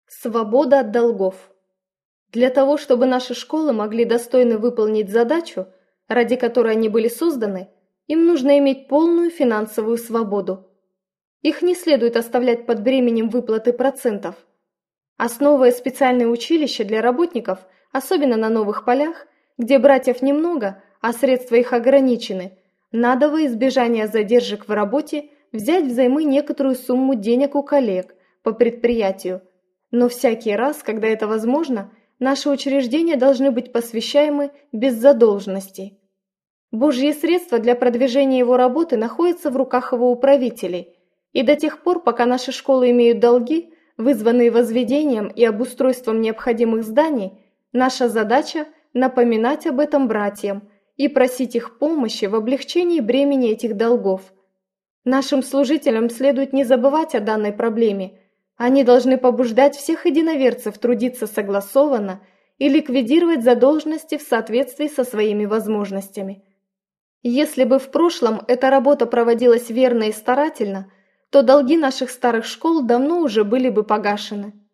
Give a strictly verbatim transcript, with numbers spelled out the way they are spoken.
Свобода от долгов. Для того, чтобы наши школы могли достойно выполнить задачу, ради которой они были созданы, им нужно иметь полную финансовую свободу. Их не следует оставлять под бременем выплаты процентов. Основывая специальные училища для работников, особенно на новых полях, где братьев немного, а средства их ограничены, надо во избежание задержек в работе взять взаймы некоторую сумму денег у коллег по предприятию. Но всякий раз, когда это возможно, наши учреждения должны быть посвящаемы без задолженностей. Божьи средства для продвижения его работы находятся в руках его управителей, и до тех пор, пока наши школы имеют долги, вызванные возведением и обустройством необходимых зданий, наша задача – напоминать об этом братьям и просить их помощи в облегчении бремени этих долгов. Нашим служителям следует не забывать о данной проблеме. Они должны побуждать всех единоверцев трудиться согласованно и ликвидировать задолженности в соответствии со своими возможностями. Если бы в прошлом эта работа проводилась верно и старательно, то долги наших старых школ давно уже были бы погашены.